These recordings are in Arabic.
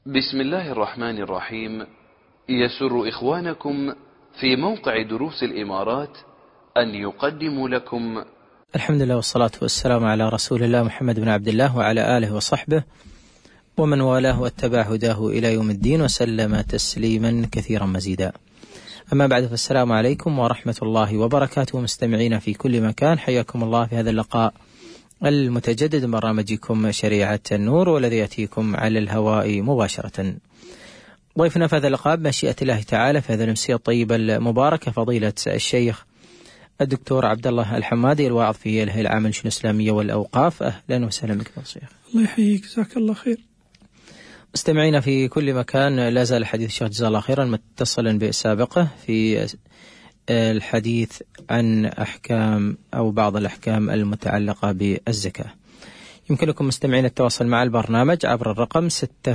بسم الله الرحمن الرحيم. يسر إخوانكم في موقع دروس الإمارات أن يقدموا لكم الحمد لله والصلاة والسلام على رسول الله محمد بن عبد الله وعلى آله وصحبه ومن والاه واتبع هداه إلى يوم الدين وسلم تسليما كثيرا مزيدا. أما بعد، فالسلام عليكم ورحمة الله وبركاته. مستمعين في كل مكان، حياكم الله في هذا اللقاء المتجدد من برنامجكم شريعة النور، والذي يأتيكم على الهواء مباشرة. ضيفنا في هذا اللقاء بمشيئة الله تعالى في هذا الأمسية الطيبة المباركة فضيلة الشيخ الدكتور عبد الله الحمادي، الواعظ في الهيئة العامة للشؤون الإسلامية والأوقاف. أهلا وسهلا بك يا شيخ. الله يحييك، جزاك الله خير. مستمعين في كل مكان، لا زال حديث الشيخ جزاه الله خيرا متصلا بسابقه في الحديث عن أحكام أو بعض الأحكام المتعلقة بالزكاة. يمكنكم مستمعين التواصل مع البرنامج عبر الرقم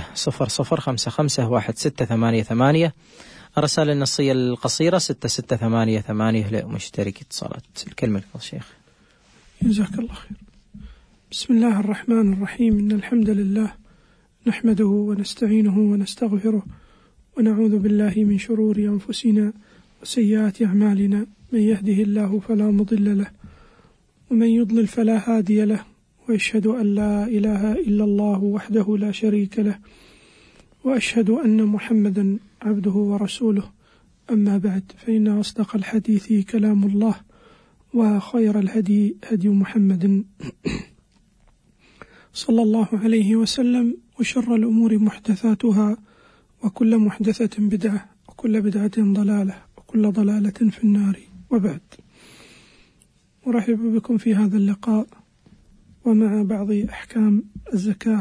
600551688، الرسالة النصية القصيرة 6688 لمشترك اتصالات. الكلمة لك شيخ. جزاك الله خير. بسم الله الرحمن الرحيم. إن الحمد لله نحمده ونستعينه ونستغفره ونعوذ بالله من شرور أنفسنا وسيئات أعمالنا، من يهده الله فلا مضل له ومن يضلل فلا هادي له، وأشهد أن لا إله إلا الله وحده لا شريك له، وأشهد أن محمدا عبده ورسوله. أما بعد، فإن أصدق الحديث كلام الله، وخير الهدي هدي محمد صلى الله عليه وسلم، وشر الأمور محدثاتها، وكل محدثة بدعة، وكل بدعة ضلالة، وكل ضلالة في النار. وبعد، أرحب بكم في هذا اللقاء ومع بعض أحكام الزكاة،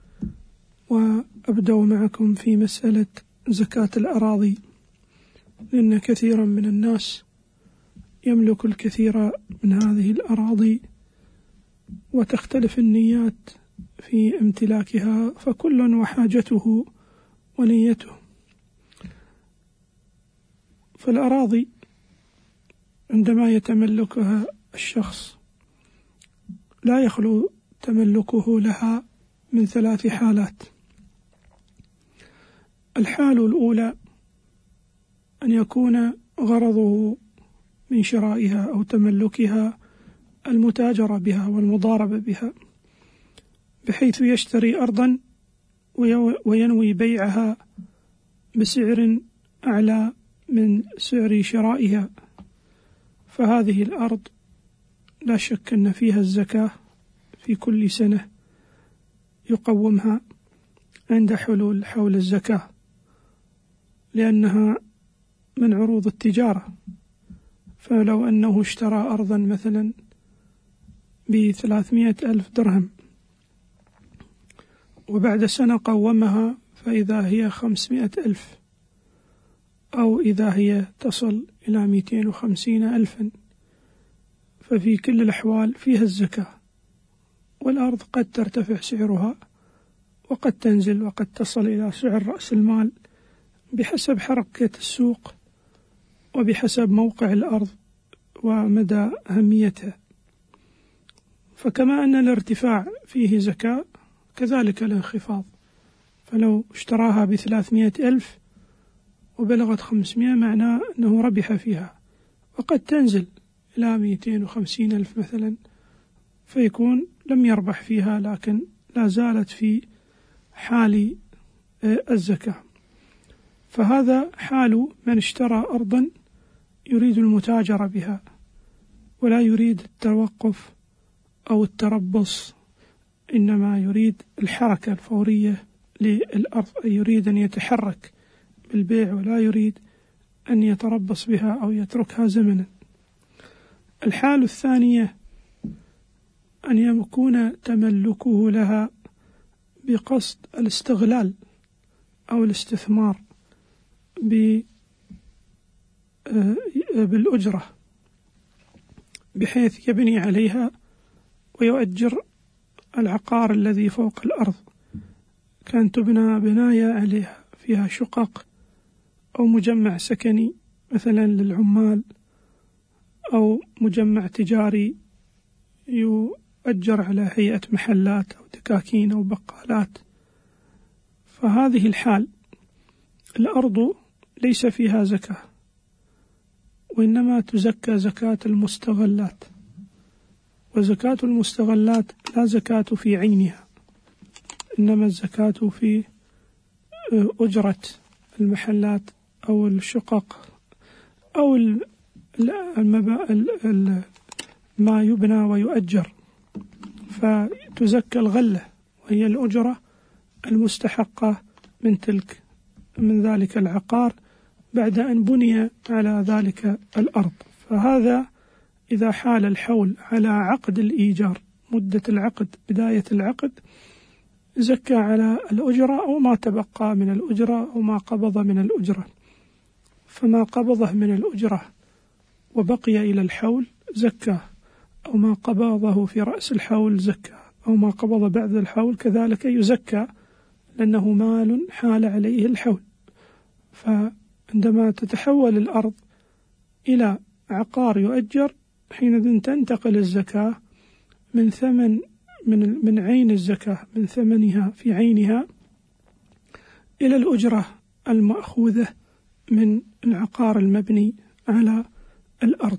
وأبدأ معكم في مسألة زكاة الأراضي، لأن كثيرا من الناس يملك الكثير من هذه الأراضي، وتختلف النيات في امتلاكها، فكل وحاجته ونيته. فالأراضي عندما يتملكها الشخص لا يخلو تملكه لها من 3 حالات. الحال الأولى أن يكون غرضه من شرائها أو تملكها المتاجرة بها والمضاربة بها، بحيث يشتري أرضا وينوي بيعها بسعر أعلى من سعر شرائها، فهذه الأرض لا شك أن فيها الزكاة في كل سنة يقومها عند حلول حول الزكاة، لأنها من عروض التجارة. فلو أنه اشترى أرضا مثلا ب300,000 درهم، وبعد سنة قومها فإذا هي 500,000، أو إذا هي تصل إلى 250,000، ففي كل الأحوال فيها الزكاة. والأرض قد ترتفع سعرها وقد تنزل، وقد تصل إلى سعر رأس المال بحسب حركة السوق وبحسب موقع الأرض ومدى أهميتها. فكما أن الارتفاع فيه زكاة، كذلك الانخفاض. فلو اشتراها ب300,000 وبلغت 500، معناه أنه ربح فيها، وقد تنزل إلى 250,000 مثلا، فيكون لم يربح فيها، لكن لا زالت في حال الزكاة. فهذا حال من اشترى أرضا يريد المتاجرة بها، ولا يريد التوقف أو التربص، إنما يريد الحركة الفورية للأرض، أي يريد أن يتحرك بالبيع، ولا يريد أن يتربص بها أو يتركها زمنا. الحالة الثانية أن يكون تملكه لها بقصد الاستغلال أو الاستثمار بالأجرة، بحيث يبني عليها ويؤجر العقار الذي فوق الأرض، كان تبنى بناية عليها فيها شقق أو مجمع سكني مثلا للعمال، أو مجمع تجاري يؤجر على هيئة محلات أو دكاكين أو بقالات. فهذه الحال الأرض ليس فيها زكاة، وإنما تزكى زكاة المستغلات، وزكاة المستغلات لا زكاة في عينها، إنما الزكاة في أجرة المحلات أو الشقق أو ما يبنى ويؤجر، فتزكى الغلة وهي الأجرة المستحقة من ذلك العقار بعد أن بني على ذلك الأرض. فهذا إذا حال الحول على عقد الإيجار، مدة العقد، بداية العقد، زكى على الأجرة أو ما تبقى من الأجرة أو ما قبض من الأجرة. فما قبضه من الأجرة وبقي إلى الحول زكاه، أو ما قبضه في رأس الحول زكاه، أو ما قبض بعد الحول كذلك يزكى، لأنه مال حال عليه الحول. فعندما تتحول الأرض إلى عقار يؤجر، حينئذ تنتقل الزكاة من ثمن من عين الزكاة، من ثمنها في عينها، إلى الأجرة المأخوذة من العقار المبني على الأرض.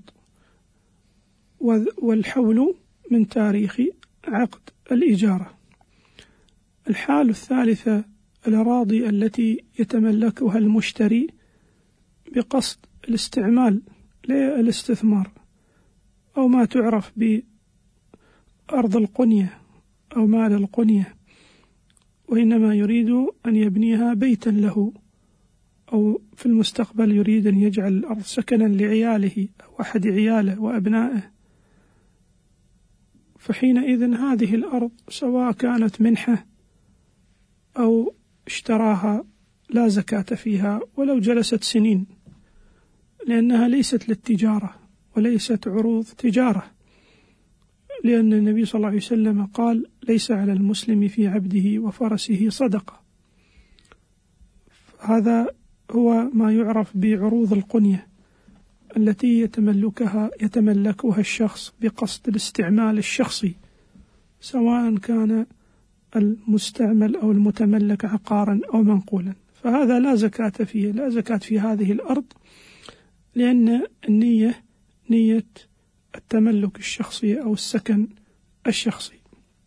والحول من تاريخ عقد الإجارة. الحالة الثالثة الأراضي التي يتملكها المشتري بقصد الاستعمال للاستثمار، أو ما تعرف بأرض القنية أو مال القنية، وإنما يريد أن يبنيها بيتا له، أو في المستقبل يريد أن يجعل الأرض سكنا لعياله أو أحد عياله وأبنائه. فحينئذ هذه الأرض سواء كانت منحة أو اشتراها لا زكاة فيها ولو جلست سنين، لأنها ليست للتجارة وليست عروض تجارة، لأن النبي صلى الله عليه وسلم قال: ليس على المسلم في عبده وفرسه صدقة. هذا هو ما يعرف بعروض القنية التي يتملكها الشخص بقصد الاستعمال الشخصي، سواء كان المستعمل أو المتملك عقارا أو منقولا. فهذا لا زكاة فيه، لا زكاة في هذه الأرض، لأن النية نية التملك الشخصي أو السكن الشخصي.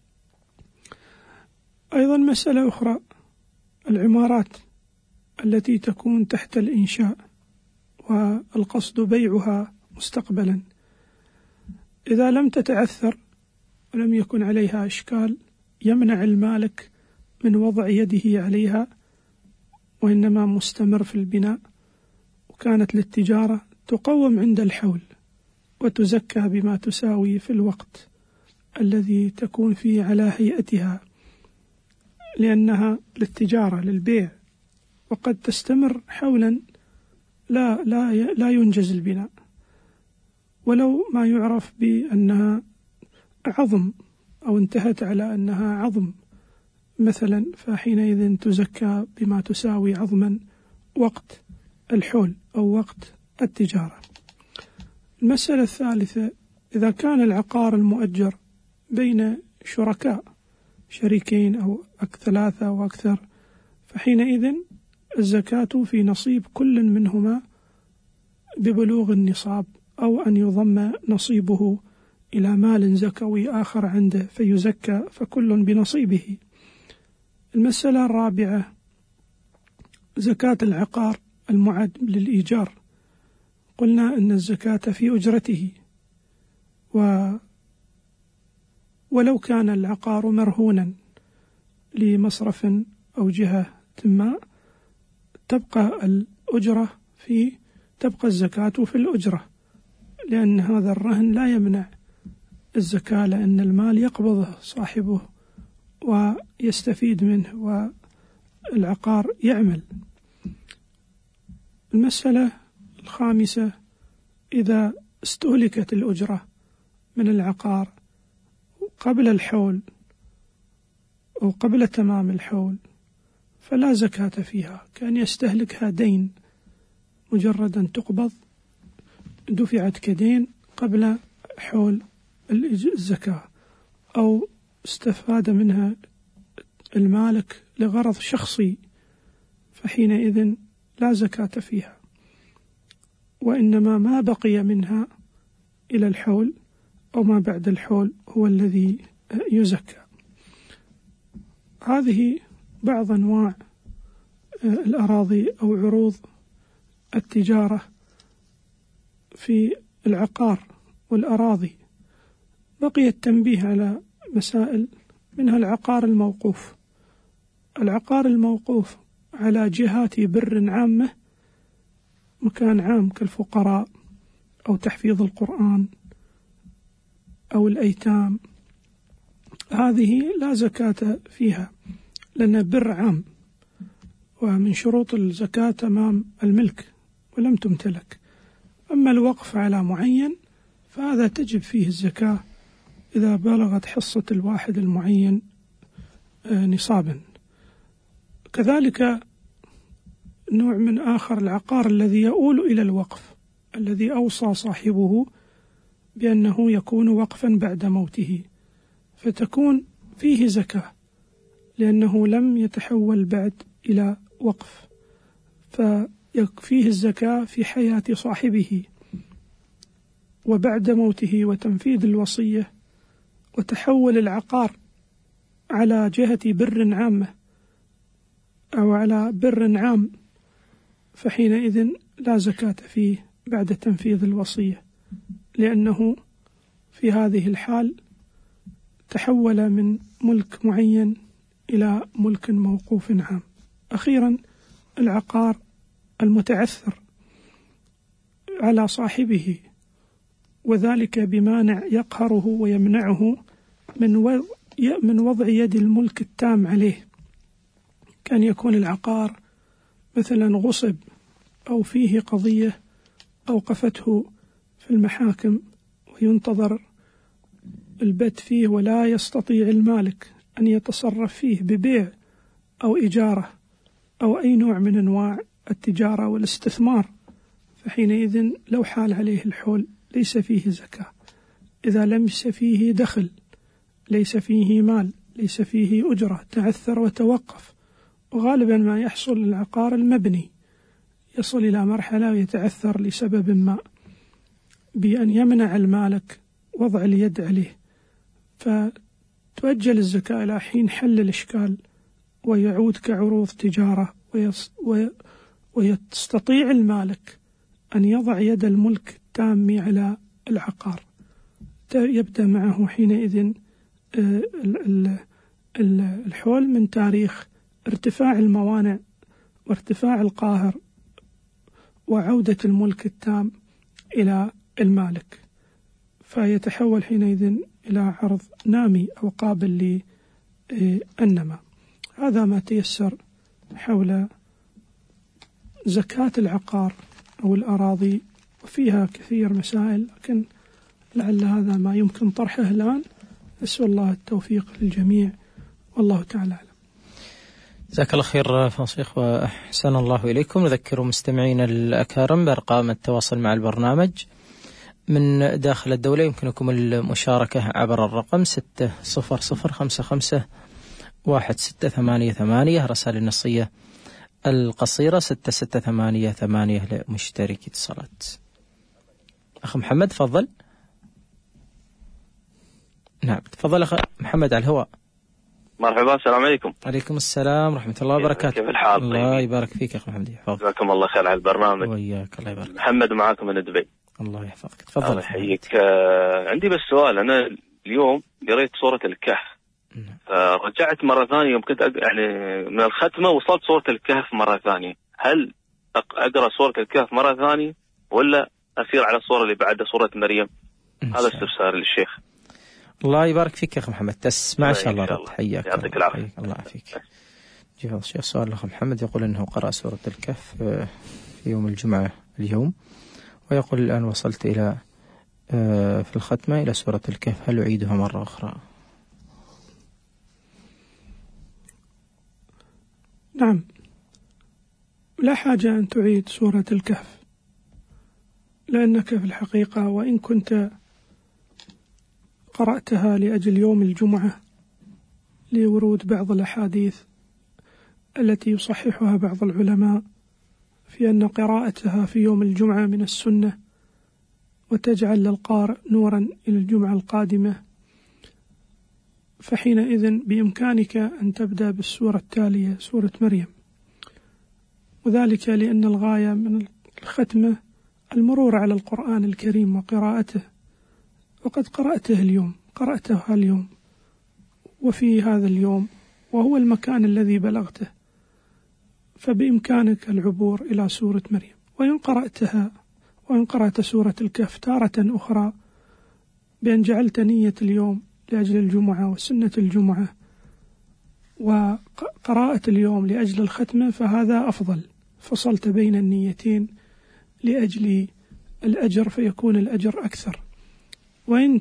أيضا مسألة أخرى، العمارات التي تكون تحت الإنشاء والقصد بيعها مستقبلا، إذا لم تتعثر ولم يكن عليها إشكال يمنع المالك من وضع يده عليها، وإنما مستمر في البناء، وكانت للتجارة تقوم عند الحول وتزكى بما تساوي في الوقت الذي تكون فيه على هيئتها، لأنها للتجارة للبيع، وقد تستمر حولا لا ينجز البناء، ولو ما يعرف بأنها عظم أو انتهت على أنها عظم مثلا، فحينئذ تزكى بما تساوي عظما وقت الحول أو وقت التجارة. المسألة الثالثة، إذا كان العقار المؤجر بين شريكين أو ثلاثة أو أكثر، فحينئذ الزكاة في نصيب كل منهما ببلوغ النصاب، أو أن يضم نصيبه إلى مال زكوي آخر عنده فيزكى، فكل بنصيبه. المسألة الرابعة، زكاة العقار المعد للإيجار. قلنا أن الزكاة في أجرته، ولو كان العقار مرهونا لمصرف أو جهة ما، تبقى الزكاة في الأجرة، لأن هذا الرهن لا يمنع الزكاة، لأن المال يقبضه صاحبه ويستفيد منه والعقار يعمل. المسألة الخامسة، إذا استهلكت الأجرة من العقار قبل الحول أو قبل تمام الحول فلا زكاة فيها، كان يستهلكها دين، مجرد أن تقبض دفعت كدين قبل حول الزكاة، أو استفاد منها المالك لغرض شخصي فحينئذ لا زكاة فيها، وإنما ما بقي منها إلى الحول أو ما بعد الحول هو الذي يزكى. هذه بعض أنواع الأراضي أو عروض التجارة في العقار والأراضي. بقي التنبيه على مسائل منها العقار الموقوف. العقار الموقوف على جهات بر عامة، مكان عام كالفقراء أو تحفيظ القرآن أو الأيتام، هذه لا زكاة فيها لأن بر عام، ومن شروط الزكاة تمام الملك ولم تمتلك. أما الوقف على معين فهذا تجب فيه الزكاة إذا بلغت حصة الواحد المعين نصابا. كذلك نوع من آخر العقار الذي يؤول إلى الوقف، الذي أوصى صاحبه بأنه يكون وقفا بعد موته، فتكون فيه زكاة لأنه لم يتحول بعد إلى وقف، فيكفيه الزكاة في حياة صاحبه وبعد موته وتنفيذ الوصية وتحول العقار على جهة بر عامة أو على بر عام، فحينئذ لا زكاة فيه بعد تنفيذ الوصية، لأنه في هذه الحال تحول من ملك معين إلى ملك موقوف عام. أخيرا العقار المتعثر على صاحبه، وذلك بمانع يقهره ويمنعه من وضع يد الملك التام عليه، كان يكون العقار مثلا غصب أو فيه قضية أوقفته في المحاكم وينتظر البت فيه ولا يستطيع المالك أن يتصرف فيه ببيع أو إجارة أو أي نوع من أنواع التجارة والاستثمار، فحينئذ لو حال عليه الحول ليس فيه زكاة. إذا ليس فيه دخل، ليس فيه مال، ليس فيه أجرة، تعثر وتوقف. وغالبا ما يحصل العقار المبني يصل إلى مرحلة ويتعثر لسبب ما بأن يمنع المالك وضع اليد عليه، فتؤجل الزكاة إلى حين حل الإشكال ويعود كعروض تجارة، ويستطيع المالك أن يضع يد الملك التام على العقار. يبدأ معه حينئذ الحول من تاريخ ارتفاع الموانع وارتفاع القاهر وعودة الملك التام إلى المالك، فيتحول حينئذ إلى عرض نامي أو قابل للنماء. هذا ما تيسر حول زكاة العقار أو الأراضي، وفيها كثير مسائل، لكن لعل هذا ما يمكن طرحه الآن. أسأل الله التوفيق للجميع، والله تعالى أعلم. جزاك الله خير فاصيخ وأحسن الله إليكم. نذكر مستمعين الأكارم بأرقام التواصل مع البرنامج من داخل الدولة. يمكنكم المشاركة عبر الرقم 600551688. رسائل النصية القصيرة 6688 لمشترك اتصالات. أخ محمد تفضل. نعم تفضل أخ محمد على الهواء. مرحبا، السلام عليكم. عليكم السلام ورحمة الله وبركاته. كيف الحال؟ الله يبارك فيك يا أخ محمد، يحفظك. جزاكم الله خير على البرنامج. وياك، الله يبارك. محمد معاكم من دبي. الله يحفظك، تفضل. الله يحييك. عندي بس سؤال. أنا اليوم قريت سورة الكهف، رجعت مرة ثانية، يوم كنت يعني من الختمة وصلت سورة الكهف مرة ثانية. هل أقرأ سورة الكهف مرة ثانية ولا أسير على السورة اللي بعدها سورة مريم؟ هذا استفسار للشيخ. الله يبارك فيك يا أخي محمد، تسمع إن شاء الله رد. حياك، يعطيك العافية. الله يعافيك. جهاز الشيخ سؤال الأخ محمد يقول أنه قرأ سورة الكهف في يوم الجمعة اليوم، ويقول الآن وصلت إلى في الختمة إلى سورة الكهف، هل أعيدها مرة أخرى؟ نعم، لا حاجة أن تعيد سورة الكهف، لأنك في الحقيقة وإن كنت قرأتها لأجل يوم الجمعة لورود بعض الأحاديث التي يصححها بعض العلماء في أن قراءتها في يوم الجمعة من السنة، وتجعل للقارئ نورا إلى الجمعة القادمة، فحينئذ بإمكانك أن تبدأ بالسورة التالية سورة مريم، وذلك لأن الغاية من الختمة المرور على القرآن الكريم وقراءته، وقد قرأتها اليوم وفي هذا اليوم وهو المكان الذي بلغته، فبإمكانك العبور إلى سورة مريم. وإن قرأت سورة الكهف تارة أخرى بأن جعلت نية اليوم لأجل الجمعة وسنة الجمعة وقراءة اليوم لأجل الختمة، فهذا أفضل، فصلت بين النيتين لأجل الأجر فيكون الأجر أكثر. وإن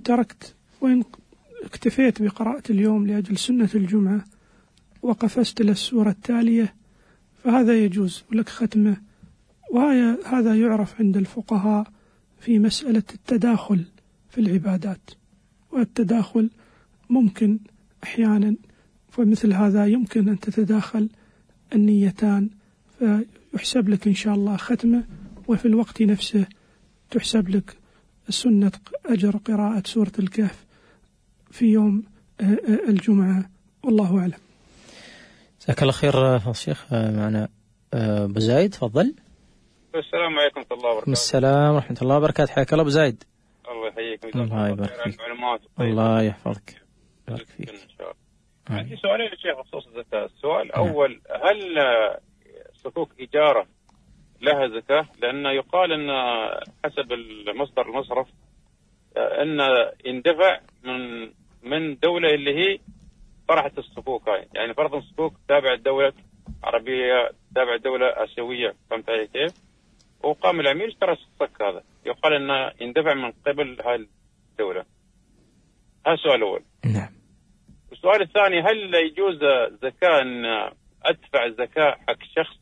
اكتفيت بقراءة اليوم لأجل سنة الجمعة وقفزت للسورة التالية فهذا يجوز لك ختمة. وهذا يعرف عند الفقهاء في مسألة التداخل في العبادات، والتداخل ممكن أحيانا، فمثل هذا يمكن أن تتداخل النيتان فيحسب لك إن شاء الله ختمة، وفي الوقت نفسه تحسب لك سنة أجر قراءة سورة الكهف في يوم الجمعة، والله أعلم. جزاك الله خير شيخ. معنا أبو زايد، تفضل. السلام عليكم ورحمة الله وبركاته. السلام ورحمة الله وبركاته. حياك الله أبو زايد. الله يحييك. الله يبارك فيك. الله يحفظك. بارك فيك. عندي سؤالين يا شيخ بخصوص الزكاة. السؤال الأول، هل صكوك إيجارة لها زكاة؟ لأن يقال أن حسب المصدر المصرف أن يندفع من دولة اللي هي طرحت الصكوك هاي، يعني فرضا الصكوك تابع الدولة عربية تابع الدولة آسيوية، فهمت علي كيف؟ وقام العميل اشترى الصك هذا، يقال أنه يندفع من قبل هاي الدولة. هذا السؤال الأول. نعم. السؤال الثاني، هل يجوز زكاة أن أدفع الزكاة حق شخص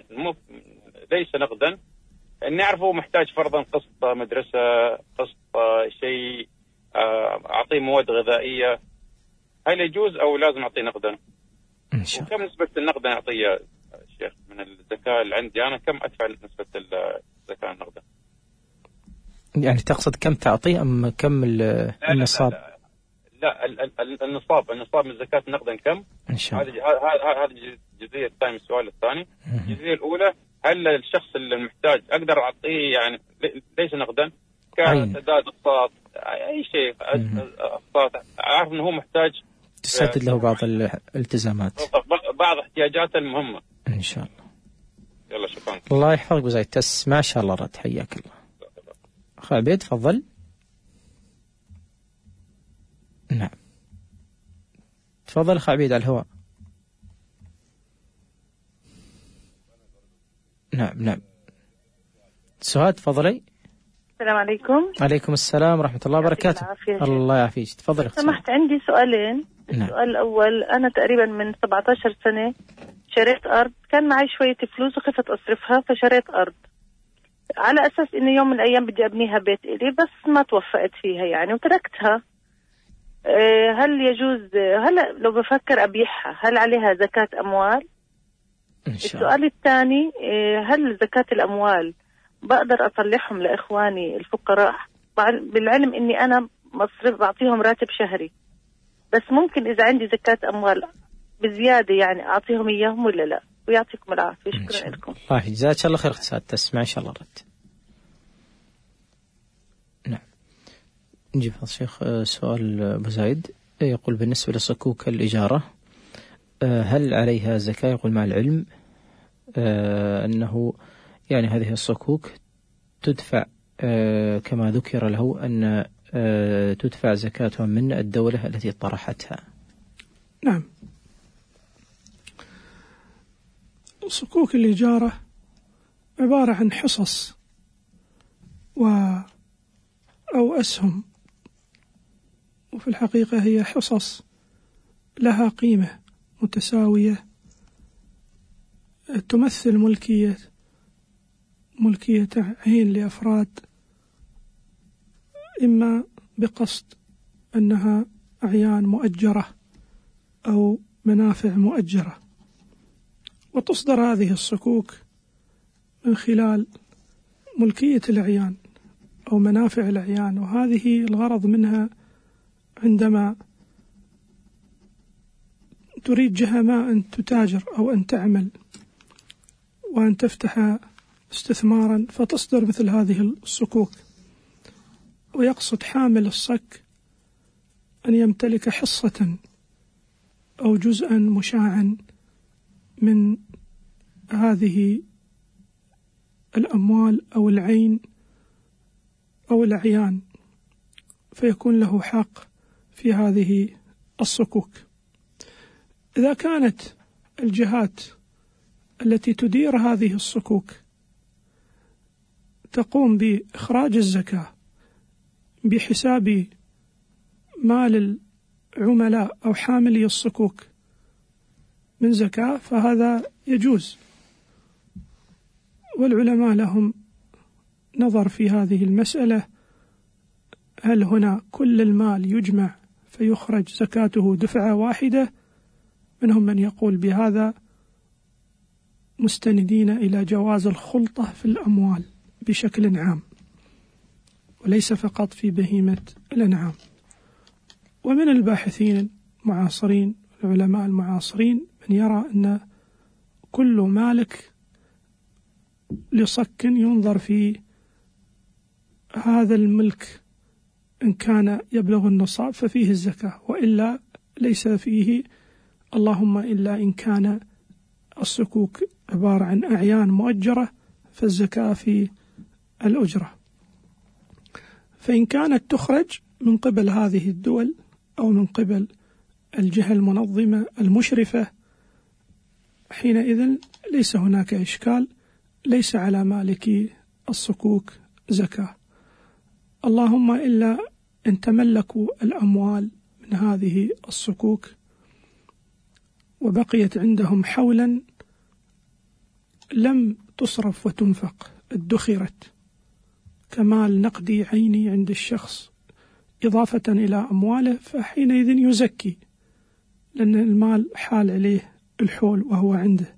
ليس نقدا، أن يعرفه محتاج فرضا قسط مدرسة، قسط شيء، أعطيه مواد غذائية، هل يجوز أو لازم أعطيه نقدا؟ إن شاء الله. وكم نسبة النقدا أعطيه الشيخ من الزكاة اللي عندي أنا؟ كم أدفع نسبة الزكاة النقدا؟ يعني تقصد كم تعطيه أم كم النصاب؟ لا النصاب من الزكاة نقدا كم؟ إن شاء الله. هذه الجزئية الثانية. السؤال الثاني، الجزئية الأولى، هل الشخص المحتاج أقدر أعطيه يعني ليس نقدا كسداد أقساط أي شيء، أقساط أعرف أنه هو محتاج تسدد له بعض الالتزامات، بعض احتياجاته المهمة إن شاء الله. يلا شكرا. الله يحفظك أبو زايد، ما شاء الله رد، حياك الله. أخي عبيد تفضل. نعم تفضل أخي عبيد على الهواء. نعم سهاد تفضلي. السلام عليكم. عليكم السلام ورحمة الله وبركاته. الله يعافيك، تفضلي. سمحت عندي سؤالين. نعم. السؤال الأول، أنا تقريبا من 17 سنة شريت أرض، كان معي شوية فلوس وخفت أصرفها فشريت أرض على أساس إنه يوم من الأيام بدي أبنيها بيت إلي، بس ما توفقت فيها يعني وتركتها. هل يجوز هلا لو بفكر أبيعها هل عليها زكاة أموال؟ إن شاء الله. السؤال الثاني، هل زكاة الأموال بقدر أطلعهم لإخواني الفقراء بالعلم إني أنا مصرف بعطيهم راتب شهري، بس ممكن إذا عندي زكاة أموال بزيادة يعني أعطيهم إياهم ولا لا؟ ويعطيكم العافية. شكرا لكم. الله يجزاك الله خير اختصاد، تسمع إن شاء الله رد. نعم نجيب الشيخ. سؤال أبو زايد يقول بالنسبة لصكوك الإجارة هل عليها زكاة؟ يقول مع العلم أنه يعني هذه الصكوك تدفع كما ذكر له أن تدفع زكاتها من الدولة التي طرحتها. نعم. صكوك الإجارة عبارة عن حصص أو أسهم، وفي الحقيقة هي حصص لها قيمة متساوية تمثل ملكية عين لأفراد، إما بقصد أنها أعيان مؤجرة أو منافع مؤجرة، وتصدر هذه الصكوك من خلال ملكية الأعيان أو منافع الأعيان، وهذه الغرض منها عندما تريد جهة ما أن تتاجر أو أن تعمل وأن تفتح استثمارا فتصدر مثل هذه الصكوك، ويقصد حامل الصك أن يمتلك حصة أو جزءا مشاعا من هذه الأموال أو العين أو الأعيان، فيكون له حق في هذه الصكوك. إذا كانت الجهات التي تدير هذه الصكوك تقوم بإخراج الزكاة بحساب مال العملاء أو حاملي الصكوك من زكاة فهذا يجوز، والعلماء لهم نظر في هذه المسألة، هل هنا كل المال يجمع فيخرج زكاته دفعة واحدة؟ منهم من يقول بهذا مستندين إلى جواز الخلطة في الأموال بشكل عام وليس فقط في بهيمة الأنعام. ومن الباحثين المعاصرين العلماء المعاصرين من يرى أن كل مالك لصك ينظر في هذا الملك إن كان يبلغ النصاب ففيه الزكاة، وإلا ليس فيه، اللهم إلا إن كان الصكوك عبارة عن أعيان مؤجرة فالزكاة في الأجرة. فإن كانت تخرج من قبل هذه الدول أو من قبل الجهة المنظمة المشرفة حينئذ ليس هناك إشكال، ليس على مالكي الصكوك زكاة، اللهم إلا أن تملكوا الأموال من هذه الصكوك وبقيت عندهم حولا لم تصرف وتنفق، ادخرت كمال نقدي عيني عند الشخص إضافة إلى أمواله، فحينئذ يزكي لأن المال حال عليه الحول وهو عنده.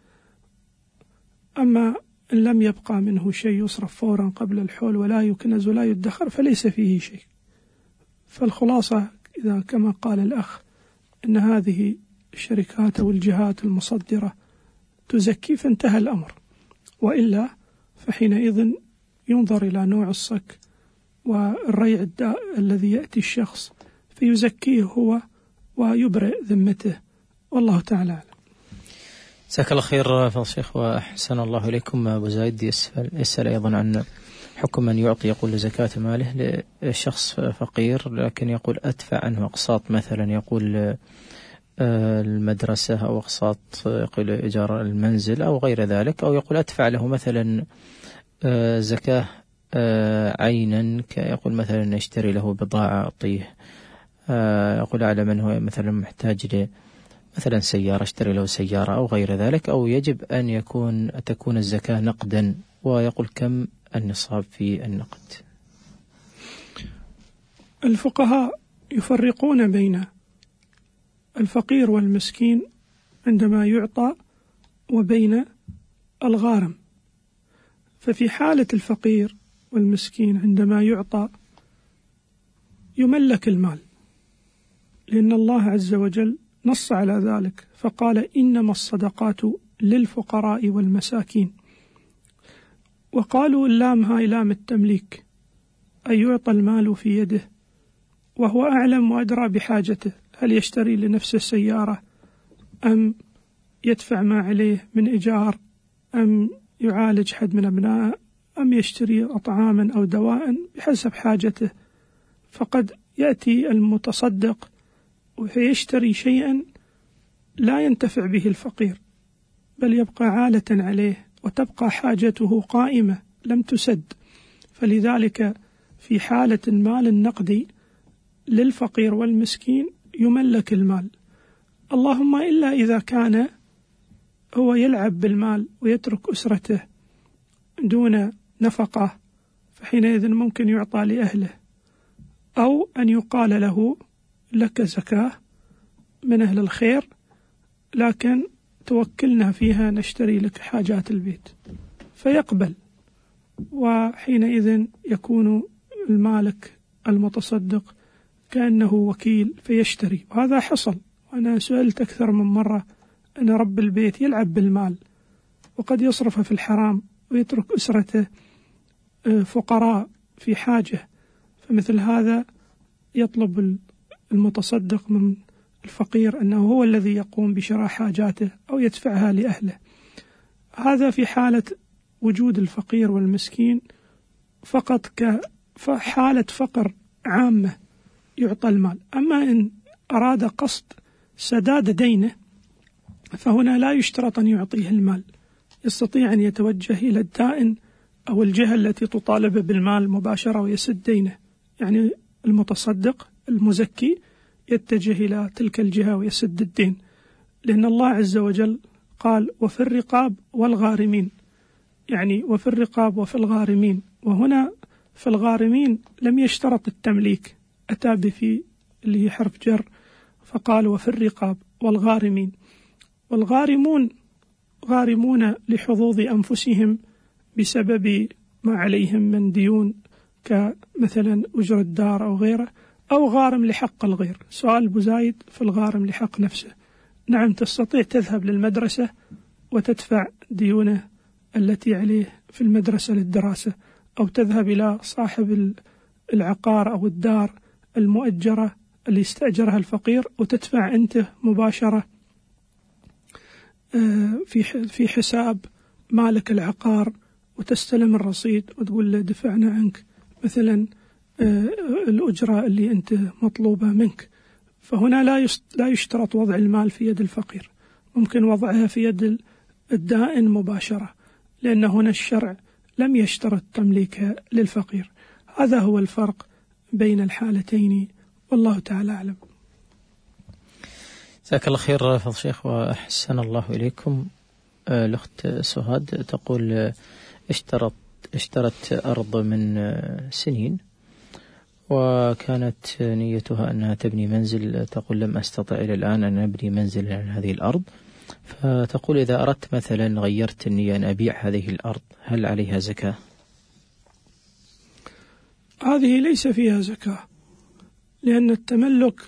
أما إن لم يبقى منه شيء يصرف فورا قبل الحول ولا يكنز ولا يدخر فليس فيه شيء. فالخلاصة إذا كما قال الأخ أن هذه الشركات أو الجهات المصدرة تزكي فانتهى الأمر، وإلا فحينئذ ينظر إلى نوع الصك والريع الذي يأتي الشخص فيزكيه هو ويبرئ ذمته، والله تعالى أعلم. جزاك الله خير فضل الشيخ وأحسن الله إليكم. أبو زايد يسأل أيضا عن حكم من يعطي يقول زكاة ماله لشخص فقير لكن يقول أدفع عنه أقساط، مثلا يقول المدرسة أو أقساط يقول إيجار المنزل أو غير ذلك، أو يقول أدفع له مثلا زكاة عينا، يقول مثلا اشتري له بضاعة أعطيه، يقول أعلم أنه مثلا محتاج مثلا سيارة اشتري له سيارة أو غير ذلك، أو يجب أن تكون الزكاة نقدا، ويقول كم النصاب في النقد؟ الفقهاء يفرقون بين الفقير والمسكين عندما يعطى وبين الغارم. ففي حالة الفقير والمسكين عندما يعطى يملك المال، لأن الله عز وجل نص على ذلك فقال إنما الصدقات للفقراء والمساكين، وقالوا اللام هاي لام التمليك، أي يعطى المال في يده وهو أعلم وأدرى بحاجته، هل يشتري لنفسه سيارة أم يدفع ما عليه من إيجار أم يعالج حد من أبنائه أم يشتري طعاما أو دواء بحسب حاجته. فقد يأتي المتصدق ويشتري شيئا لا ينتفع به الفقير بل يبقى عالة عليه وتبقى حاجته قائمة لم تسد، فلذلك في حالة المال النقدي للفقير والمسكين يملك المال، اللهم إلا إذا كان هو يلعب بالمال ويترك أسرته دون نفقة، فحينئذ ممكن يعطى لأهله، أو أن يقال له لك زكاة من أهل الخير لكن توكلنا فيها نشتري لك حاجات البيت، فيقبل، وحينئذ يكون المالك المتصدق كأنه وكيل فيشتري. وهذا حصل، وأنا سئلت أكثر من مرة أن رب البيت يلعب بالمال وقد يصرفه في الحرام ويترك أسرته فقراء في حاجة، فمثل هذا يطلب المتصدق من الفقير أنه هو الذي يقوم بشراء حاجاته أو يدفعها لأهله. هذا في حالة وجود الفقير والمسكين فقط كحالة فقر عامة يعطى المال. أما إن أراد قصد سداد دينه فهنا لا يشترط أن يعطيه المال، يستطيع أن يتوجه إلى الدائن أو الجهة التي تطالب بالمال مباشرة ويسد دينه. يعني المتصدق المزكي يتجه إلى تلك الجهة ويسد الدين، لأن الله عز وجل قال وفي الرقاب والغارمين، يعني وفي الرقاب وفي الغارمين، وهنا في الغارمين لم يشترط التمليك، أتى بفي اللي هي حرف جر فقال وفي الرقاب والغارمين. والغارمون غارمون لحظوظ أنفسهم بسبب ما عليهم من ديون كمثلا أجرة دار أو غيره، أو غارم لحق الغير. سؤال أبو زايد في الغارم لحق نفسه، نعم تستطيع تذهب للمدرسة وتدفع ديونه التي عليه في المدرسة للدراسة، أو تذهب إلى صاحب العقار أو الدار المؤجرة اللي استأجرها الفقير وتدفع أنت مباشرة في حساب مالك العقار وتستلم الرصيد وتقول له دفعنا عنك مثلا الأجرة اللي أنت مطلوبة منك. فهنا لا يشترط وضع المال في يد الفقير، ممكن وضعها في يد الدائن مباشرة، لأن هنا الشرع لم يشترط تمليكها للفقير. هذا هو الفرق بين الحالتين، والله تعالى أعلم. جزاك الله خير فضل الشيخ وأحسن الله إليكم. الأخت سهاد تقول اشترت أرض من سنين وكانت نيتها أنها تبني منزل، تقول لم أستطع إلى الآن أن أبني منزل عن هذه الأرض، فتقول إذا أردت مثلا غيرت النية أن أبيع هذه الأرض هل عليها زكاة؟ هذه ليس فيها زكاة، لأن التملك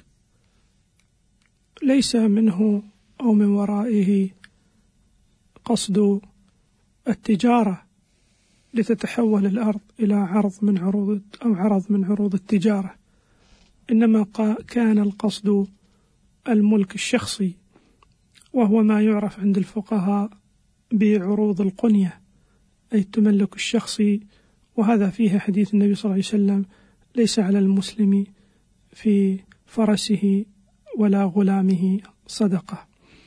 ليس منه أو من ورائه قصد التجارة لتتحول الأرض إلى عرض من عروض التجارة، إنما كان القصد الملك الشخصي، وهو ما يعرف عند الفقهاء بعروض القنية، أي التملك الشخصي. وهذا فيه حديث النبي صلى الله عليه وسلم ليس على المسلم في فرسه ولا غلامه صدقة.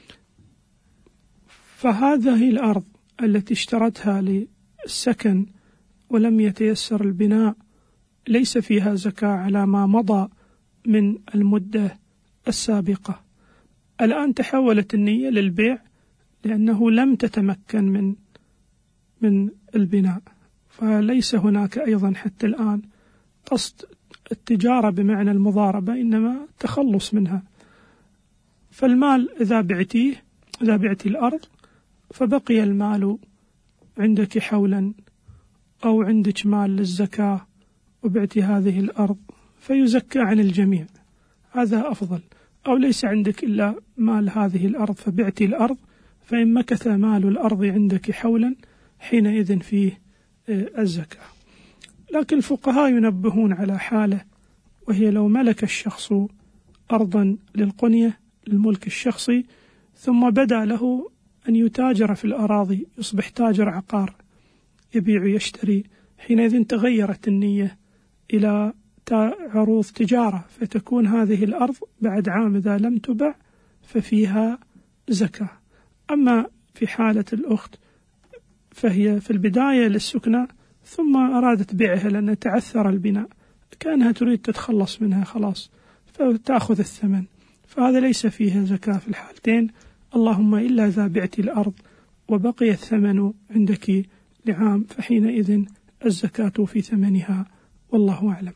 فهذه الأرض التي اشترتها للسكن ولم يتيسر البناء ليس فيها زكاة على ما مضى من المدة السابقة. الآن تحولت النية للبيع لأنه لم تتمكن من البناء، فليس هناك أيضا حتى الآن قصد التجارة بمعنى المضاربة، إنما تخلص منها. فالمال إذا بعتي الأرض فبقي المال عندك حولا، أو عندك مال للزكاة وبعتي هذه الأرض فيزكى عن الجميع، هذا أفضل. أو ليس عندك إلا مال هذه الأرض فبعتي الأرض، فإن مكث مال الأرض عندك حولا حينئذ فيه الزكاة. لكن الفقهاء ينبهون على حالة، وهي لو ملك الشخص أرضا للقنية للملك الشخصي ثم بدا له أن يتاجر في الأراضي، يصبح تاجر عقار يبيع ويشتري، حينئذ تغيرت النية إلى عروض تجارة، فتكون هذه الأرض بعد عام إذا لم تبع ففيها زكاة. أما في حالة الأخت فهي في البداية للسكنة ثم أرادت بيعها لأن تعثر البناء، كأنها تريد تتخلص منها خلاص فتأخذ الثمن، فهذا ليس فيها زكاة في الحالتين، اللهم إلا إذا بعت الأرض وبقي الثمن عندك لعام فحينئذ الزكاة في ثمنها، والله أعلم.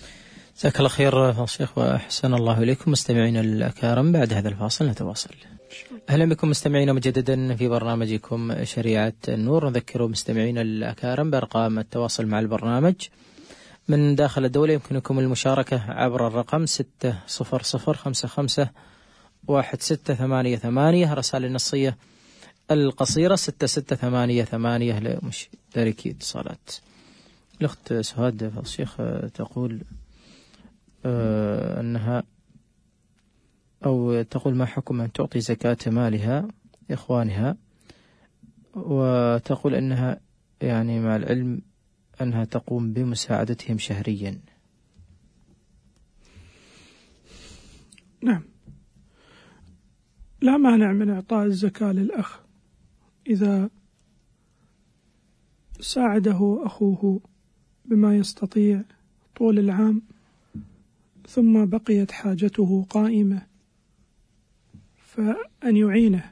جزاك الله خير فضل الشيخ وأحسن الله إليكم. مستمعين الأكارم، بعد هذا الفاصل نتواصل. أهلا بكم مستمعينا مجددا في برنامجكم شريعة النور. نذكر مستمعينا الأكارم بأرقام التواصل مع البرنامج من داخل الدولة. يمكنكم المشاركة عبر الرقم 600551688. رسائل النصية القصيرة 6688 لمشتركي اتصالات. الأخت سهاد الشيخ تقول أنها أو تقول ما حكم أن تعطي زكاة مالها إخوانها، وتقول أنها يعني مع العلم أنها تقوم بمساعدتهم شهريا. نعم، لا مانع من إعطاء الزكاة للأخ إذا ساعده أخوه بما يستطيع طول العام ثم بقيت حاجته قائمة فأن يعينه،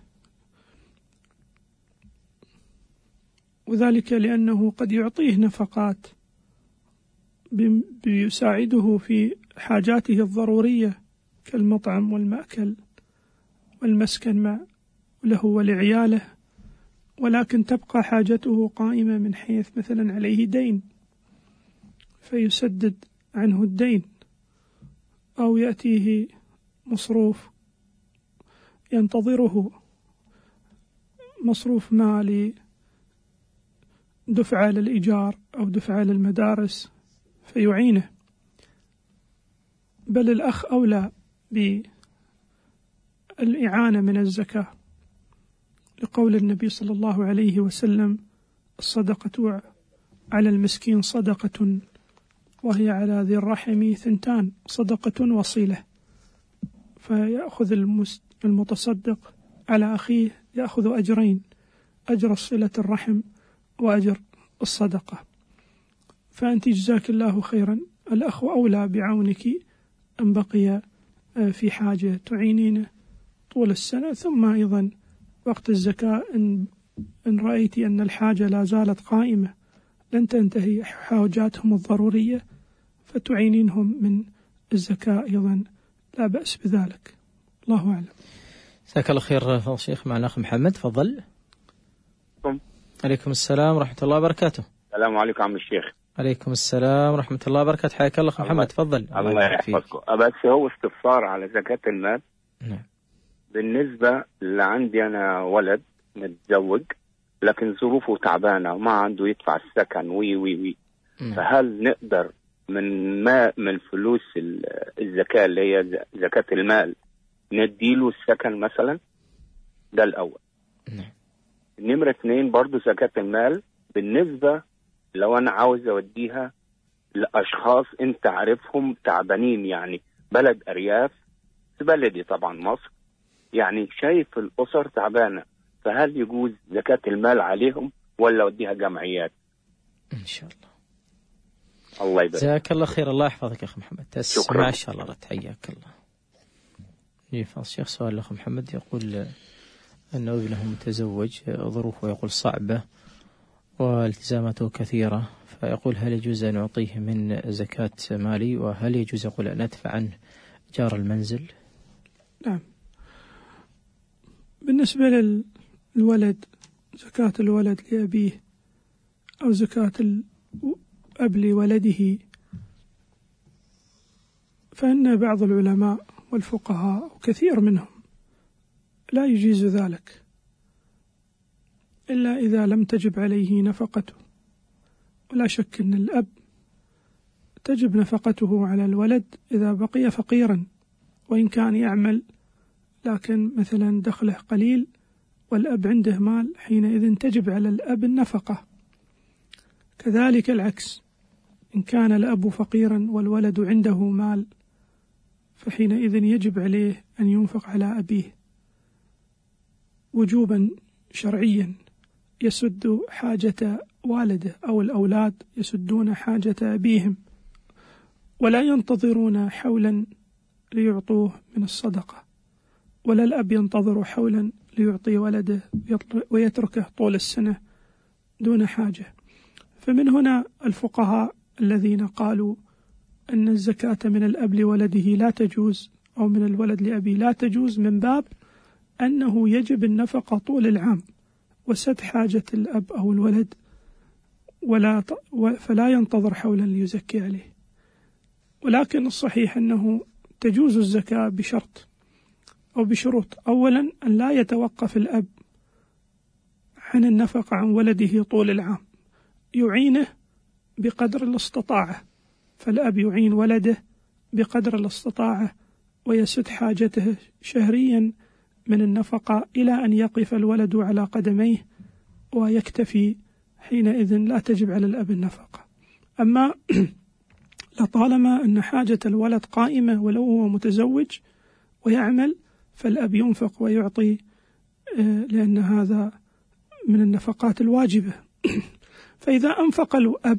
وذلك لأنه قد يعطيه نفقات بيساعده في حاجاته الضرورية كالمطعم والمأكل والمسكن له ولعياله، ولكن تبقى حاجته قائمة من حيث مثلا عليه دين فيسدد عنه الدين، أو يأتيه مصروف ينتظره مصروف مالي، دفعة للإيجار أو دفعة للمدارس فيعينه. بل الأخ أولى بالإعانة من الزكاة لقول النبي صلى الله عليه وسلم: الصدقة على المسكين صدقة وهي على ذي الرحم ثنتان، صدقة وصيلة. فيأخذ المتصدق على أخيه يأخذ أجرين: أجر صلة الرحم وأجر الصدقة. فأنت جزاك الله خيرا، الأخ أولى بعونك أن بقي في حاجة تعينينه طول السنة، ثم أيضا وقت الزكاة إن رأيت أن الحاجة لا زالت قائمة لن تنتهي حاجاتهم الضرورية فتعينينهم من الزكاة أيضا، لا بأس بذلك. الله أعلم. جزاك الله خير فضل الشيخ. مع الأخ محمد، تفضل. عليكم السلام ورحمة الله وبركاته. السلام عليكم عم الشيخ. عليكم السلام ورحمة الله وبركاته. حياك الله محمد، تفضل. الله يحفظكم. بس هو استفسار على زكاة المال. نعم. بالنسبة لعندي أنا ولد متزوج لكن ظروفه تعبانة وما عنده يدفع السكن وي فهل نقدر من فلوس الزكاة اللي هي زكاة المال نديله السكن مثلا؟ ده الأول. نمرة 2 برضو زكاة المال بالنسبة لو أنا عاوز أوديها لأشخاص أنت عارفهم تعبانين، يعني بلد أرياف، في بلدي طبعا مصر، يعني شايف الأسر تعبانة، فهل يجوز زكاة المال عليهم ولا أوديها جمعيات؟ إن شاء الله. الله يبارك. جزاك الله خير. الله يحفظك يا أخي محمد. تسمع إن شاء الله رد. حياك الله. يفضل الشيخ. سؤال الأخ محمد يقول أن ابنه متزوج، ظروفه يقول صعبة والتزاماته كثيرة، فيقول هل يجوز أن أعطيه من زكاة مالي، وهل يجوز يقول أن أدفع عنه إيجار المنزل؟ نعم، بالنسبة للولد زكاة الولد لأبيه أو زكاة الأب لولده، فإن بعض العلماء والفقهاء وكثير منهم لا يجيز ذلك إلا إذا لم تجب عليه نفقته. ولا شك أن الأب تجب نفقته على الولد إذا بقي فقيرا، وإن كان يعمل لكن مثلا دخله قليل والأب عنده مال، حينئذ تجب على الأب النفقة. كذلك العكس، إن كان الأب فقيرا والولد عنده مال فحينئذ يجب عليه أن ينفق على أبيه وجوبا شرعيا يسد حاجة والده، أو الأولاد يسدون حاجة أبيهم ولا ينتظرون حولا ليعطوه من الصدقة، ولا الأب ينتظر حولا ليعطي ولده ويتركه طول السنة دون حاجة. فمن هنا الفقهاء الذين قالوا أن الزكاة من الأب لولده لا تجوز، أو من الولد لأبيه لا تجوز، من باب أنه يجب النفقة طول العام وسد حاجة الأب أو الولد فلا ينتظر حولا ليزكي عليه. ولكن الصحيح أنه تجوز الزكاة بشرط أو بشروط. أولا أن لا يتوقف الأب عن النفقة عن ولده طول العام، يعينه بقدر الاستطاعة، فالأب يعين ولده بقدر الاستطاعة ويسد حاجته شهريا من النفقة إلى أن يقف الولد على قدميه ويكتفي، حينئذ لا تجب على الأب النفقة. أما لطالما أن حاجة الولد قائمة ولو هو متزوج ويعمل، فالأب ينفق ويعطي، لأن هذا من النفقات الواجبة. فإذا أنفق الأب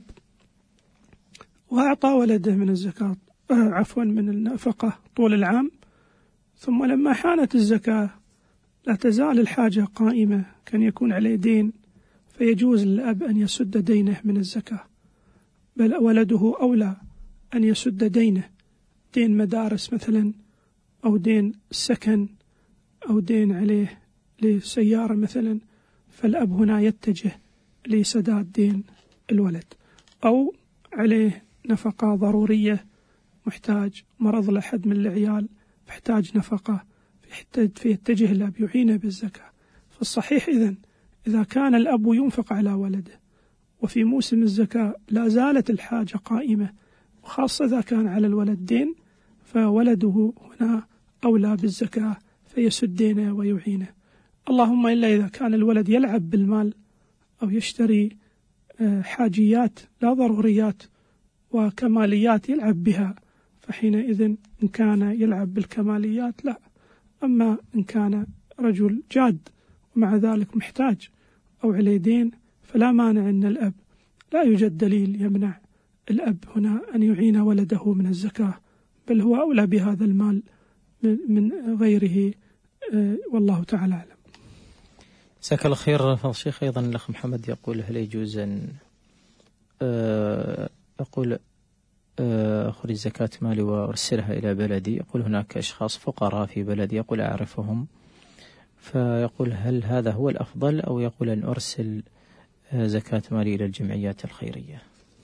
وأعطى ولده من الزكاة من النفقة طول العام، ثم لما حانت الزكاة لا تزال الحاجة قائمة، كان يكون عليه دين، فيجوز للأب أن يسد دينه من الزكاة، بل ولده أولى أن يسد دينه، دين مدارس مثلا، أو دين سكن، أو دين عليه لسيارة مثلا، فالأب هنا يتجه لسداد دين الولد، أو عليه نفقة ضرورية، محتاج مرض لأحد من العيال محتاج نفقة، فيتجه الأب يعينه بالزكاة. فالصحيح إذا كان الأب ينفق على ولده وفي موسم الزكاة لا زالت الحاجة قائمة، وخاصة إذا كان على الولد دين، فولده هنا أولى بالزكاة فيسد دينه ويعينه. اللهم إلا إذا كان الولد يلعب بالمال أو يشتري حاجيات لا ضروريات وكماليات يلعب بها، فحينئذ إن كان يلعب بالكماليات لا. أما إن كان رجل جاد ومع ذلك محتاج أو عليه دين، فلا مانع أن الأب، لا يوجد دليل يمنع الأب هنا أن يعين ولده من الزكاة، بل هو أولى بهذا المال من غيره، والله تعالى أعلم. جزاك الله خير. فضل الشيخ أيضا الأخ محمد يقول: هل يجوز أن أقول أخرج زكاة مالي وأرسلها إلى بلدي؟ يقول هناك أشخاص فقراء في بلدي يقول أعرفهم، فيقول هل هذا هو الأفضل، أو يقول أن أرسل زكاة مالي إلى الجمعيات الخيرية؟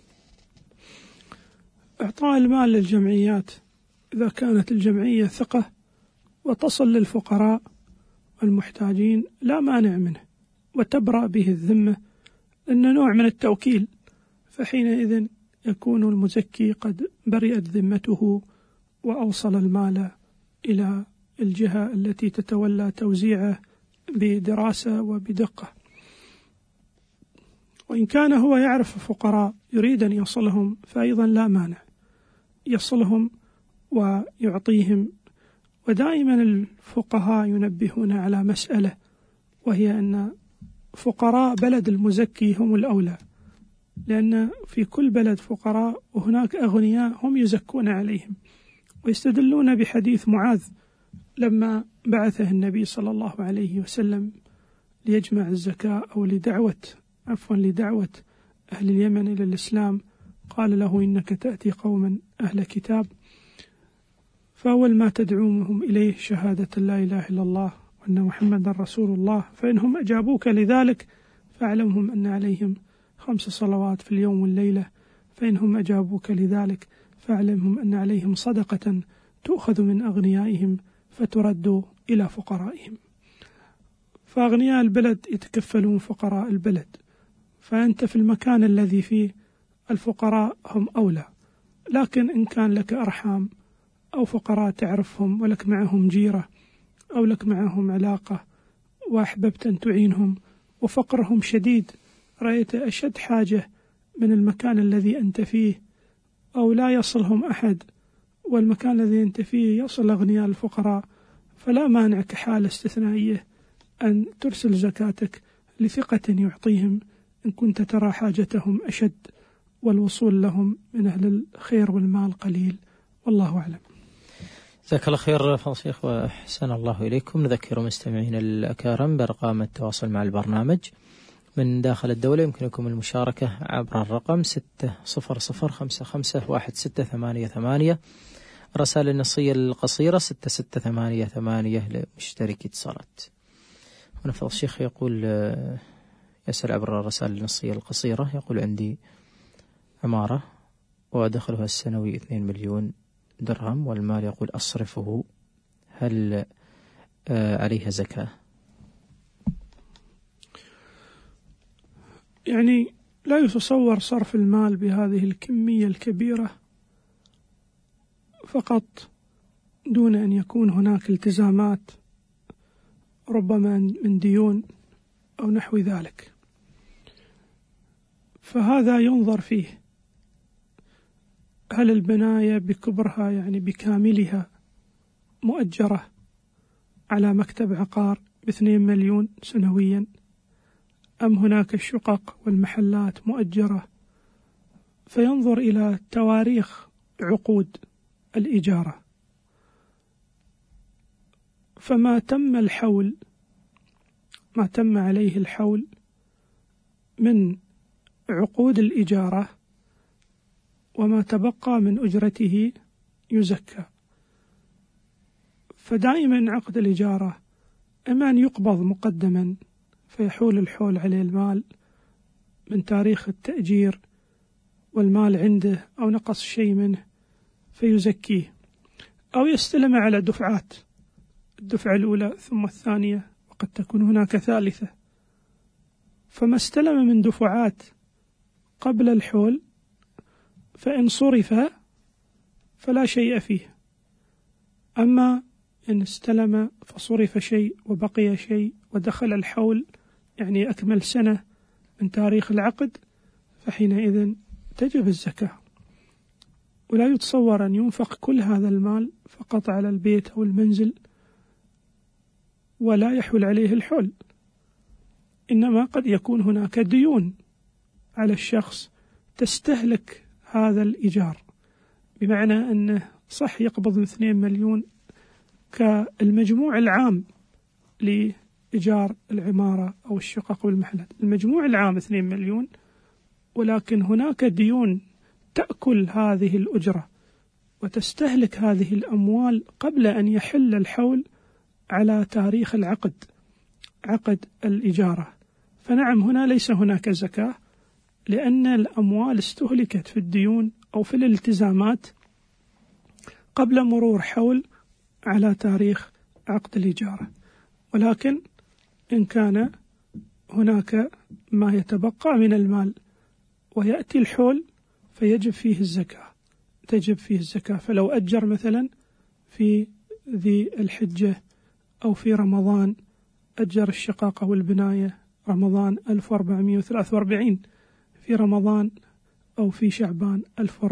إعطاء المال للجمعيات إذا كانت الجمعية ثقة وتصل للفقراء والمحتاجين لا مانع منه، وتبرأ به الذمة، إنه نوع من التوكيل، فحينئذ يكون المزكي قد برئت ذمته وأوصل المال إلى الجهة التي تتولى توزيعه بدراسة وبدقة. وإن كان هو يعرف فقراء يريد أن يصلهم، فأيضا لا مانع يصلهم ويعطيهم. ودائما الفقهاء ينبهون على مسألة، وهي أن فقراء بلد المزكي هم الأولى، لأن في كل بلد فقراء وهناك أغنياء هم يزكون عليهم. ويستدلون بحديث معاذ لما بعثه النبي صلى الله عليه وسلم ليجمع الزكاة أو لدعوة أهل اليمن إلى الإسلام، قال له: إنك تأتي قوما أهل كتاب، فأول ما تدعوهم إليه شهادة لا إله إلا الله وأن محمد رسول الله، فإنهم أجابوك لذلك فاعلمهم أن عليهم 5 صلوات في اليوم والليلة، فإنهم أجابوك لذلك فاعلمهم أن عليهم صدقة تؤخذ من أغنيائهم فترد إلى فقرائهم. فأغنياء البلد يتكفلون فقراء البلد، فأنت في المكان الذي فيه الفقراء هم أولى. لكن إن كان لك أرحام أو فقراء تعرفهم ولك معهم جيرة أو لك معهم علاقة وأحببت أن تعينهم وفقرهم شديد، رأيت أشد حاجة من المكان الذي أنت فيه، أو لا يصلهم أحد والمكان الذي أنت فيه يصل أغنياء الفقراء، فلا مانع كحالة استثنائية أن ترسل زكاتك لثقة يعطيهم إن كنت ترى حاجتهم أشد والوصول لهم من أهل الخير والمال قليل، والله أعلم. جزاك الله خير فضل الشيخ وأحسن الله إليكم. نذكر مستمعين الأكارم بأرقام التواصل مع البرنامج من داخل الدولة. يمكنكم المشاركة عبر الرقم 600551688 الرسائل النصية القصيرة 6688 لمشترك اتصالات. هنا فضل الشيخ يقول يسأل عبر الرسائل النصية القصيرة، يقول عندي عمارة ودخلها السنوي 2 مليون درهم والمال يقول أصرفه، هل عليها زكاة؟ يعني لا يتصور صرف المال بهذه الكمية الكبيرة فقط دون أن يكون هناك التزامات ربما من ديون أو نحو ذلك، فهذا ينظر فيه. هل البناية بكبرها يعني بكاملها مؤجرة على مكتب عقار ب2 مليون سنويا، أم هناك الشقق والمحلات مؤجرة؟ فينظر إلى تواريخ عقود الإجارة، فما تم الحول، ما تم عليه الحول من عقود الإجارة وما تبقى من أجرته يزكى. فدائما عقد الإجارة إما أن يقبض مقدما فيحول الحول عليه المال من تاريخ التأجير والمال عنده أو نقص شيء منه فيزكيه، أو يستلم على دفعات، الدفعة الأولى ثم الثانية وقد تكون هناك ثالثة، فما استلم من دفعات قبل الحول فإن صرف فلا شيء فيه، أما إن استلم فصرف شيء وبقي شيء ودخل الحول يعني أكمل سنة من تاريخ العقد فحينئذ تجب الزكاة. ولا يتصور أن ينفق كل هذا المال فقط على البيت أو المنزل ولا يحول عليه الحول، إنما قد يكون هناك ديون على الشخص تستهلك هذا الإيجار، بمعنى أنه صح يقبض 2 مليون كالمجموع العام لإيجار العمارة أو الشقق والمحلات، المجموع العام 2 مليون، ولكن هناك ديون تأكل هذه الأجرة وتستهلك هذه الأموال قبل أن يحل الحول على تاريخ العقد، عقد الإجارة. فنعم هنا ليس هناك زكاة، لأن الأموال استهلكت في الديون أو في الالتزامات قبل مرور حول على تاريخ عقد الإجارة. ولكن إن كان هناك ما يتبقى من المال ويأتي الحول فيجب فيه الزكاة، تجب فيه الزكاة. فلو أجر مثلا في ذي الحجة أو في رمضان، أجر الشقاقة والبناية رمضان 1443، في رمضان أو في شعبان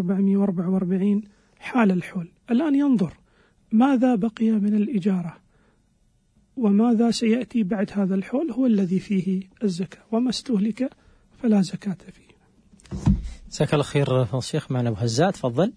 1444 حال الحول. الآن ينظر ماذا بقي من الإجارة وماذا سيأتي بعد هذا الحول، هو الذي فيه الزكاة، وما استهلك فلا زكاة فيه. جزاك الله خير فضل الشيخ. معنا أبو هزاع، تفضل.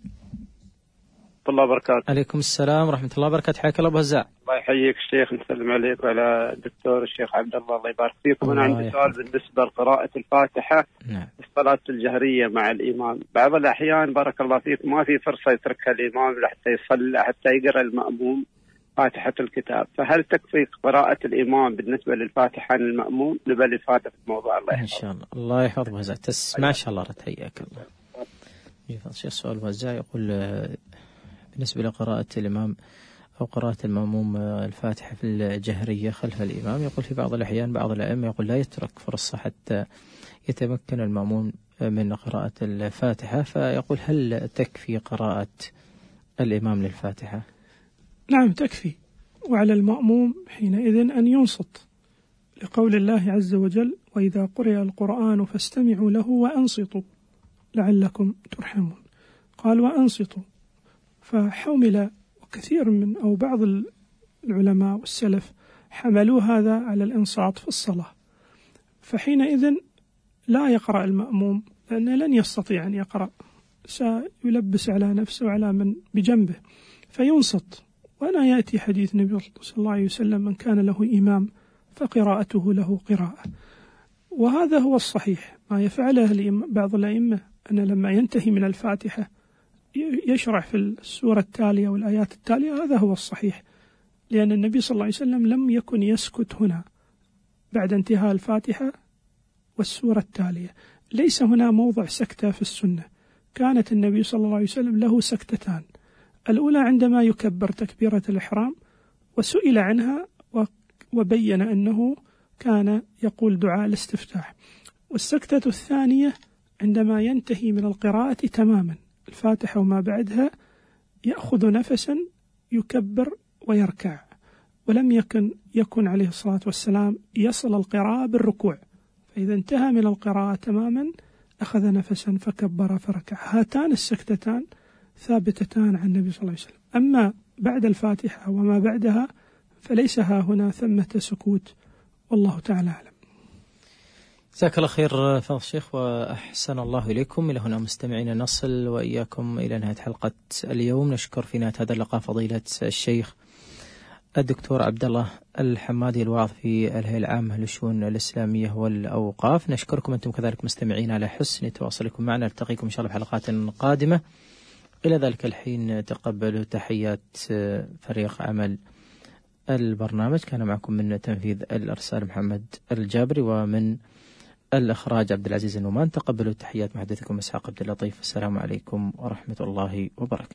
الله وبركاته. عليكم السلام ورحمة الله وبركاته، حياك الله أبو هزاع. الله يحييك الشيخ، نسلم عليك وعلى الدكتور الشيخ عبد الله، الله يبارك فيكم. أنا عندي سؤال بالنسبة لقراءة الفاتحة في الصلاة الجهرية مع الإمام. بعض الأحيان بارك الله فيك ما في فرصة يتركها الإمام حتى يصلي، حتى يقرأ المأموم فاتحة الكتاب، فهل تكفي قراءة الإمام بالنسبة للفاتحة عن المأموم؟ نبالي فاتح في الموضوع. الله يحفظك. إن شاء الله. الله يحفظ أبو هزاع، ما شاء الله رتحياك الله. الشيخ سؤال أبو هزاع يقول بالنسبة لقراءة الإمام أو قراءة المأموم الفاتحة في الجهرية خلف الإمام، يقول في بعض الأحيان بعض الأئمة يقول لا يترك فرصة حتى يتمكن المأموم من قراءة الفاتحة، فيقول هل تكفي قراءة الإمام للفاتحة؟ نعم تكفي، وعلى المأموم حينئذ أن ينصت لقول الله عز وجل: وإذا قرئ القرآن فاستمعوا له وأنصتوا لعلكم ترحمون. قال وأنصتوا، فحمل وكثير من أو بعض العلماء والسلف حملوا هذا على الإنصات في الصلاة، فحينئذ لا يقرأ المأموم لأنه لن يستطيع أن يقرأ، سيلبس على نفسه وعلى من بجنبه، فينصت. وأنا يأتي حديث النبي صلى الله عليه وسلم: من كان له إمام فقراءته له قراءة. وهذا هو الصحيح. ما يفعله بعض الأئمة أن لما ينتهي من الفاتحة يشرع في السورة التالية والآيات التالية، هذا هو الصحيح، لأن النبي صلى الله عليه وسلم لم يكن يسكت هنا بعد انتهاء الفاتحة والسورة التالية. ليس هنا موضع سكتة في السنة. كانت النبي صلى الله عليه وسلم له سكتتان، الأولى عندما يكبر تكبيرة الإحرام وسئل عنها وبين أنه كان يقول دعاء الاستفتاح، والسكتة الثانية عندما ينتهي من القراءة تماما الفاتحة وما بعدها يأخذ نفسا يكبر ويركع، ولم يكن عليه الصلاة والسلام يصل القراءة بالركوع، فإذا انتهى من القراءة تماما أخذ نفسا فكبر فركع. هاتان السكتتان ثابتتان عن النبي صلى الله عليه وسلم. أما بعد الفاتحة وما بعدها فليس هنا ثمة سكوت، والله تعالى أعلم. جزاك الله خير فضل الشيخ وأحسن الله إليكم. إلى هنا مستمعين نصل وإياكم إلى نهاية حلقة اليوم. نشكر في نهاية هذا اللقاء فضيلة الشيخ الدكتور عبد الله الحمادي الواعظ في الهيئة العامة للشؤون الإسلامية والأوقاف. نشكركم أنتم كذلك مستمعين على حسن تواصلكم معنا. نلتقيكم إن شاء الله في حلقات قادمة. إلى ذلك الحين تقبلوا تحيات فريق عمل البرنامج. كان معكم من تنفيذ الإرسال محمد الجابري، ومن الإخراج عبد العزيز النومان. تقبلوا تحيات محدثكم إسحاق عبد اللطيف. السلام عليكم ورحمة الله وبركاته.